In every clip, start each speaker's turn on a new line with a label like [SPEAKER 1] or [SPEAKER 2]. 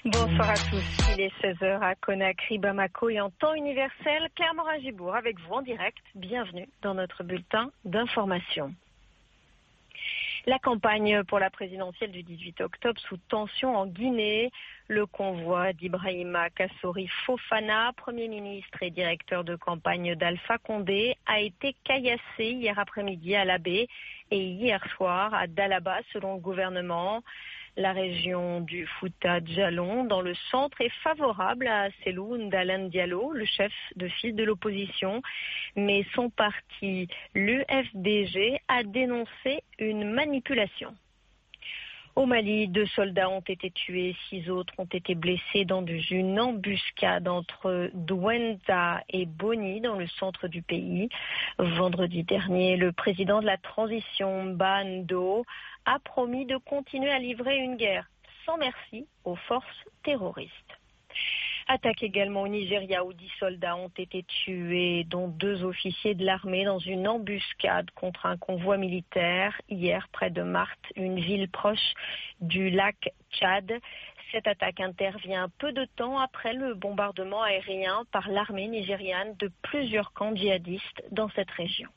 [SPEAKER 1] Bonsoir à tous, il est 16h à Conakry, Bamako et en temps universel, Claire Morin-Gibourg avec vous en direct. Bienvenue dans notre bulletin d'information. La campagne pour la présidentielle du 18 octobre sous tension en Guinée. Le convoi d'Ibrahima Kassori Fofana, Premier ministre et directeur de campagne d'Alpha Condé, a été caillassé hier après-midi à Labé et hier soir à Dalaba selon le gouvernement. La région du Fouta-Djallon, dans le centre, est favorable à Cellou Dalein Diallo, le chef de file de l'opposition. Mais son parti, l'UFDG, a dénoncé une manipulation. Au Mali, 2 soldats ont été tués, 6 autres ont été blessés dans une embuscade entre Douentza et Boni, dans le centre du pays. Vendredi dernier, le président de la transition, Bando, a promis de continuer à livrer une guerre sans merci aux forces terroristes. Attaque également au Nigeria où 10 soldats ont été tués, dont 2 officiers de l'armée dans une embuscade contre un convoi militaire hier près de Marthe, une ville proche du lac Tchad. Cette attaque intervient peu de temps après le bombardement aérien par l'armée nigériane de plusieurs camps djihadistes dans cette région.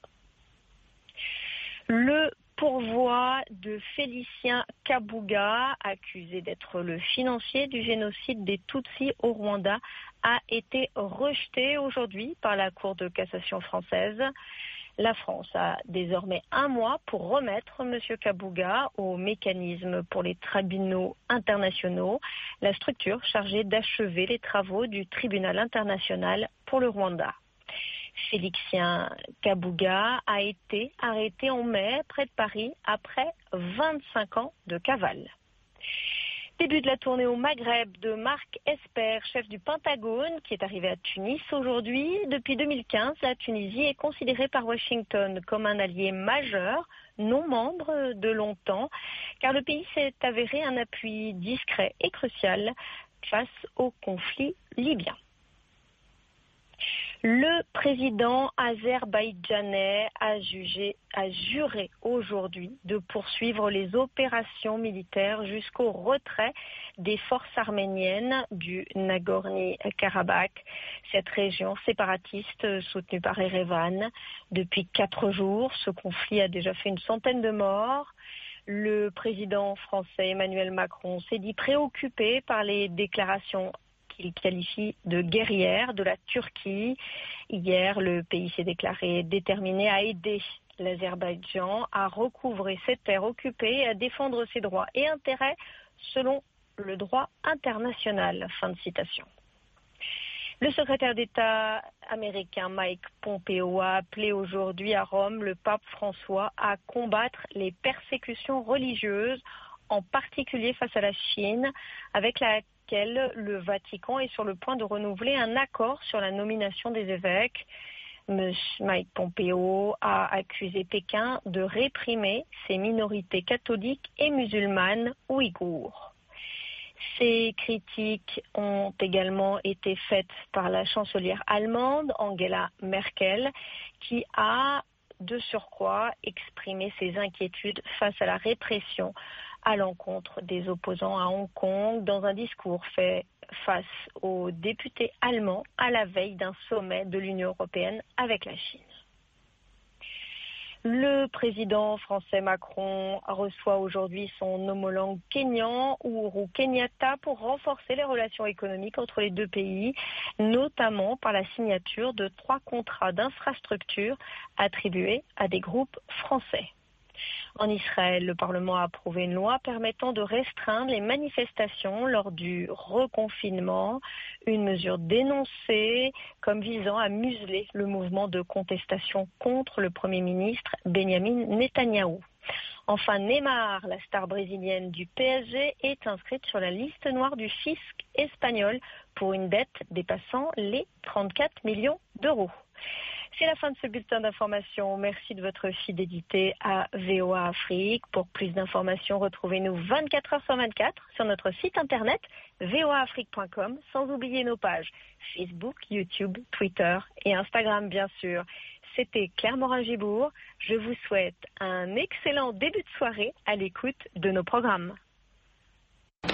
[SPEAKER 1] Le pourvoi de Félicien Kabuga, accusé d'être le financier du génocide des Tutsis au Rwanda, a été rejeté aujourd'hui par la Cour de cassation française. La France a désormais 1 mois pour remettre M. Kabuga au mécanisme pour les tribunaux internationaux, la structure chargée d'achever les travaux du tribunal international pour le Rwanda. Félicien Kabuga a été arrêté en mai près de Paris après 25 ans de cavale. Début de la tournée au Maghreb de Marc Esper, chef du Pentagone, qui est arrivé à Tunis aujourd'hui. Depuis 2015, la Tunisie est considérée par Washington comme un allié majeur, non membre de longtemps, car le pays s'est avéré un appui discret et crucial face au conflit libyen. Le président azerbaïdjanais a juré aujourd'hui de poursuivre les opérations militaires jusqu'au retrait des forces arméniennes du Nagorno-Karabakh, cette région séparatiste soutenue par Erevan. Depuis 4 jours, ce conflit a déjà fait une centaine de morts. Le président français Emmanuel Macron s'est dit préoccupé par les déclarations qu'il qualifie de guerrière de la Turquie. Hier, le pays s'est déclaré déterminé à aider l'Azerbaïdjan à recouvrer ses terres occupées et à défendre ses droits et intérêts selon le droit international. Fin de citation. Le secrétaire d'État américain Mike Pompeo a appelé aujourd'hui à Rome le pape François à combattre les persécutions religieuses, en particulier face à la Chine, avec laquelle le Vatican est sur le point de renouveler un accord sur la nomination des évêques. Mike Pompeo a accusé Pékin de réprimer ces minorités catholiques et musulmanes ouïghours. Ces critiques ont également été faites par la chancelière allemande Angela Merkel, qui a de surcroît exprimé ses inquiétudes face à la répression à l'encontre des opposants à Hong Kong dans un discours fait face aux députés allemands à la veille d'un sommet de l'Union européenne avec la Chine. Le président français Macron reçoit aujourd'hui son homologue kényan, Uhuru Kenyatta, pour renforcer les relations économiques entre les 2 pays, notamment par la signature de 3 contrats d'infrastructure attribués à des groupes français. En Israël, le Parlement a approuvé une loi permettant de restreindre les manifestations lors du reconfinement, une mesure dénoncée comme visant à museler le mouvement de contestation contre le Premier ministre Benyamin Netanyahou. Enfin, Neymar, la star brésilienne du PSG, est inscrite sur la liste noire du fisc espagnol pour une dette dépassant les 34 millions d'euros. C'est la fin de ce bulletin d'information. Merci de votre fidélité à VOA Afrique. Pour plus d'informations, retrouvez-nous 24 heures sur 24 sur notre site internet voaafrique.com, sans oublier nos pages Facebook, YouTube, Twitter et Instagram, bien sûr. C'était Claire Morin-Gibourg. Je vous souhaite un excellent début de soirée à l'écoute de nos programmes.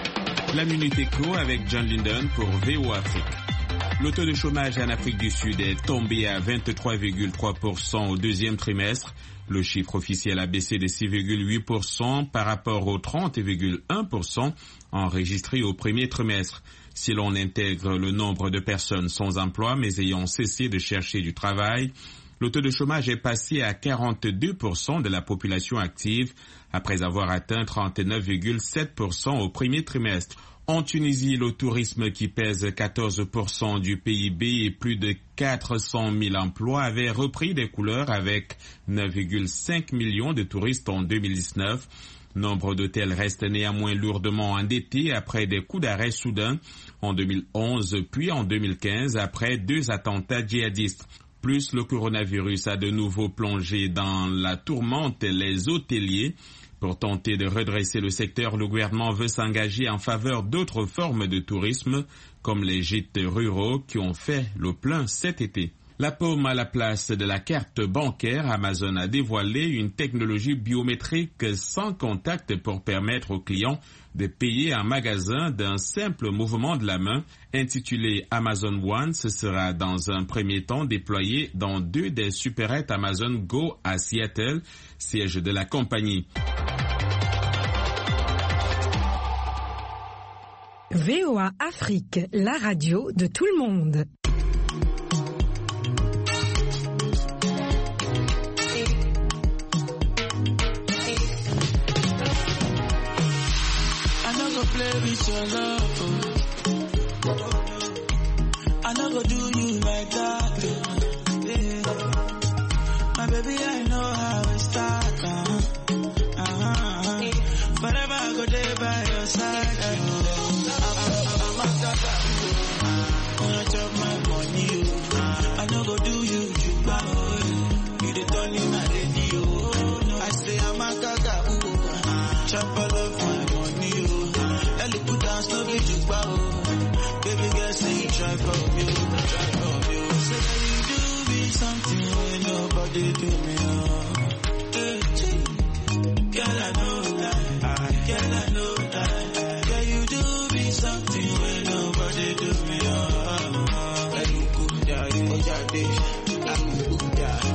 [SPEAKER 2] La Minute Éco avec John Linden pour VOA Afrique. Le taux de chômage en Afrique du Sud est tombé à 23,3% au deuxième trimestre. Le chiffre officiel a baissé de 6,8% par rapport aux 30,1% enregistrés au premier trimestre. Si l'on intègre le nombre de personnes sans emploi mais ayant cessé de chercher du travail, le taux de chômage est passé à 42% de la population active après avoir atteint 39,7% au premier trimestre. En Tunisie, le tourisme qui pèse 14% du PIB et plus de 400 000 emplois avait repris des couleurs avec 9,5 millions de touristes en 2019. Nombre d'hôtels reste néanmoins lourdement endettés après des coups d'arrêt soudains en 2011 puis en 2015 après 2 attentats djihadistes. Plus le coronavirus a de nouveau plongé dans la tourmente les hôteliers. Pour tenter de redresser le secteur, le gouvernement veut s'engager en faveur d'autres formes de tourisme, comme les gîtes ruraux qui ont fait le plein cet été. La paume à la place de la carte bancaire, Amazon a dévoilé une technologie biométrique sans contact pour permettre aux clients de payer en magasin d'un simple mouvement de la main. Intitulé Amazon One, ce sera dans un premier temps déployé dans 2 des supérettes Amazon Go à Seattle, siège de la compagnie.
[SPEAKER 3] VOA Afrique, la radio de tout le monde.
[SPEAKER 4] Play with your love, I never do you like that, yeah. My baby, I know how it starts, forever I go there by your side, I'm a tata, when I chop my money, I never do you bad, you the turn in my radio, I say I'm a gaga, chop all of my money, put down no be to bow. Baby girl say you try for me, Say that you do me something when nobody do me, Girl I know that, girl I know that. Girl you do me something when nobody do me, Like you could die, I'm good,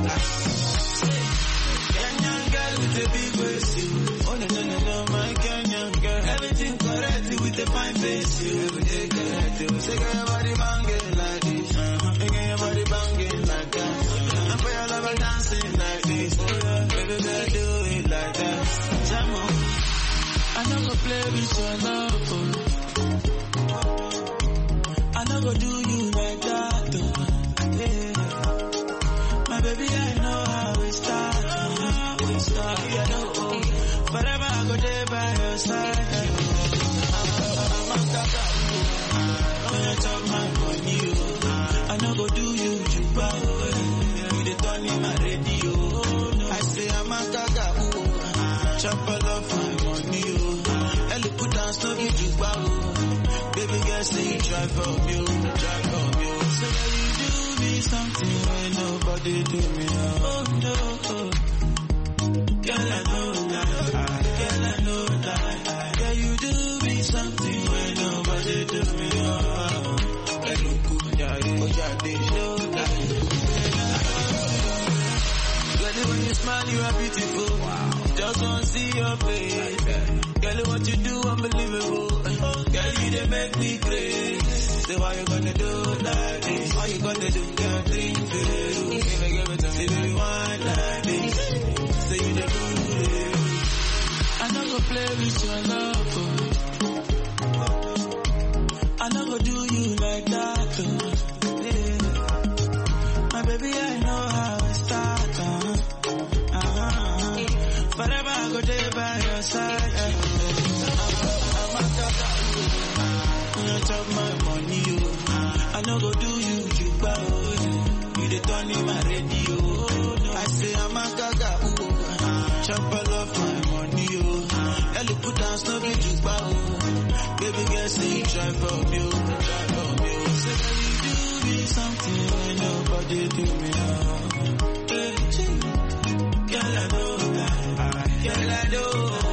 [SPEAKER 4] Kenyan girl with a big waist, oh no, my Kenyan girl, everything correct with a fine face, you everything correct. Say your body banging like this, make your body banging like that. And for your lover dancing like this, baby girl do it like that. Jam on, I never play with your love, I never do you like that, yeah. My baby I know how it starts, yeah, no, forever I go there by your side. When I talk my money, I no go do you bad. You the turn in my radio. I say I'm a gaga, chop all of my money. Ellie put down no be you bad. Baby girl say you try for me, Say that you do me something when nobody do me. Oh no, girl I know that, girl I know that. Yeah, you do me something when nobody do me. Girl, when you smile, you are beautiful. Wow. Just want to see your face. Girl, what you do, unbelievable. Girl, you they make me crazy. Say, why you gonna do like this? Why you gonna do girl thing to you? Give it to me, baby, why like this? Say you the good. I never play with your love. I never do you like that, yeah. My baby, I know how it starts, forever I go there by your side, I'm a tata, when I chop my money, I no go do you bad, you the turn in my radio, I say I'm a gaga, chop all of my money, Ellie put down no be you bad, baby girl say you try for me, Say that you do me something when nobody do me.